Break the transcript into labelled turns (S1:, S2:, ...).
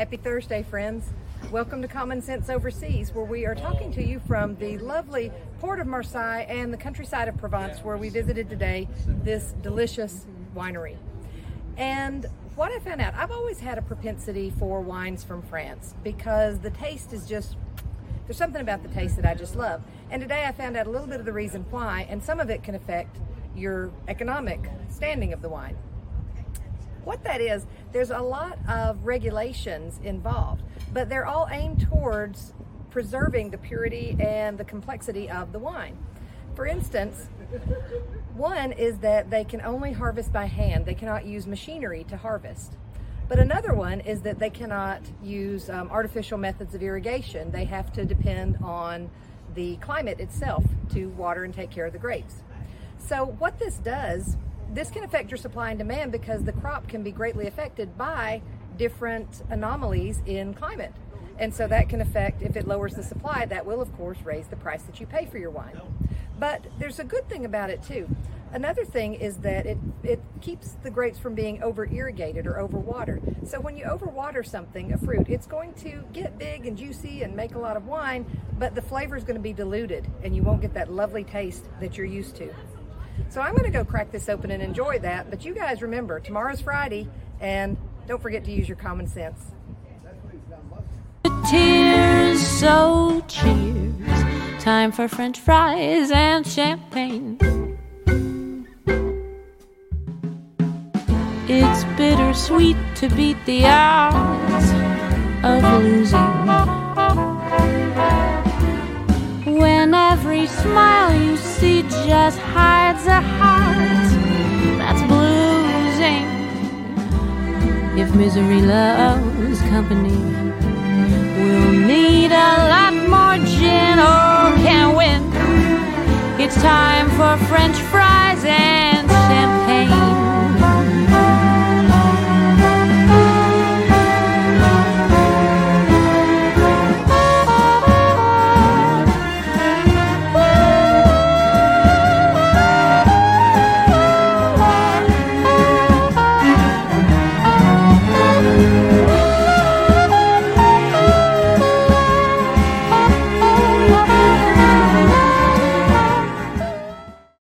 S1: Happy Thursday, friends. Welcome to Common Sense Overseas, where we are talking to you from the lovely port of Marseille and the countryside of Provence, where we visited today this delicious winery. And what I found out, I've always had a propensity for wines from France because the taste is just, there's something about the taste that I just love. And today I found out a little bit of the reason why, and some of it can affect your economic standing of the wine. What that is, there's a lot of regulations involved, but they're all aimed towards preserving the purity and the complexity of the wine. For instance, one is that they can only harvest by hand. They cannot use machinery to harvest. But another one is that they cannot use artificial methods of irrigation. They have to depend on the climate itself to water and take care of the grapes. So what this does, this can affect your supply and demand because the crop can be greatly affected by different anomalies in climate. And so that can affect, if it lowers the supply, that will of course raise the price that you pay for your wine. But there's a good thing about it too. Another thing is that it keeps the grapes from being over-irrigated or over-watered. So when you over-water something, a fruit, it's going to get big and juicy and make a lot of wine, but the flavor is going to be diluted and you won't get that lovely taste that you're used to. So I'm going to go crack this open and enjoy that. But you guys remember, tomorrow's Friday, and don't forget to use your common sense.
S2: Tears, so cheers. Time for French fries and champagne. It's bittersweet to beat the odds of losing. When every smile you see just hides a heart that's bruising. If misery loves company, we'll need a lot more gin. Oh, can't win. It's time for French fries and